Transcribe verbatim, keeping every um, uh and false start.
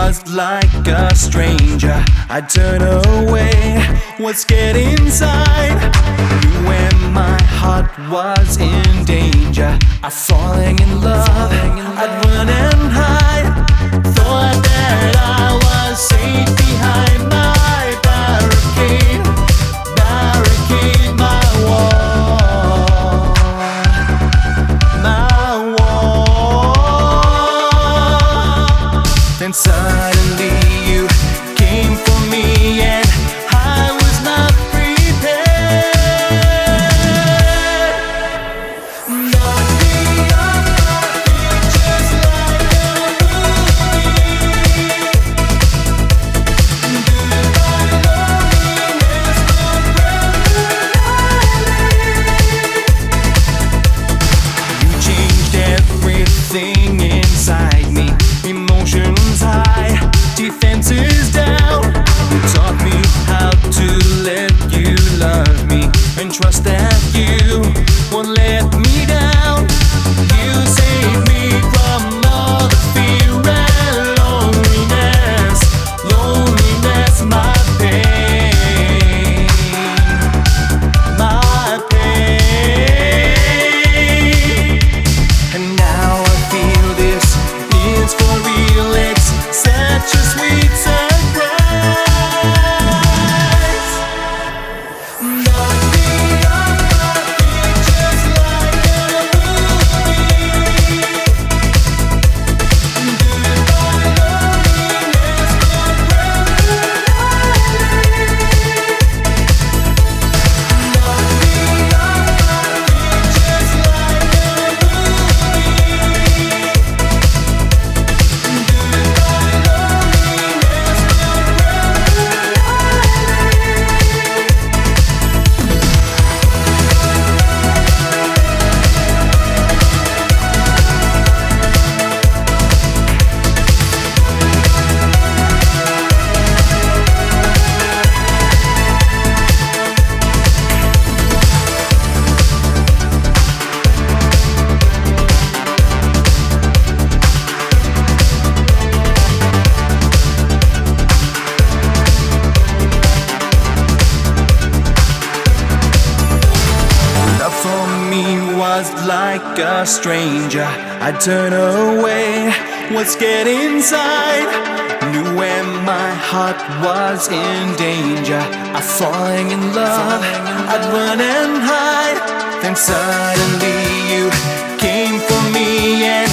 was like a stranger. I turn away, what's get inside? You and my heart was in danger. I falling in love, I'd run and hide. Thought that I was safe behind my barricade, barricade my wall, my wall. Then suddenly you came for me and I was not prepared. Knock me off my feet just like a movie. Goodbye loneliness temporarily. You changed everything inside me. Emotions high, defenses down. You taught me how to let you love me and trust that you won't let me down. You saved me from all the fear and loneliness, loneliness, my pain, my pain. And now I feel this is for real, it's such a sweet surprise. Knock me off my feet just like a movie. Goodbye loneliness temporarily. Knock me off my feet just like a movie. Love for me was like a stranger. I turn away, what's get inside? Knew when my heart was in danger. I falling in love, I'd run and hide. Then suddenly you came for me and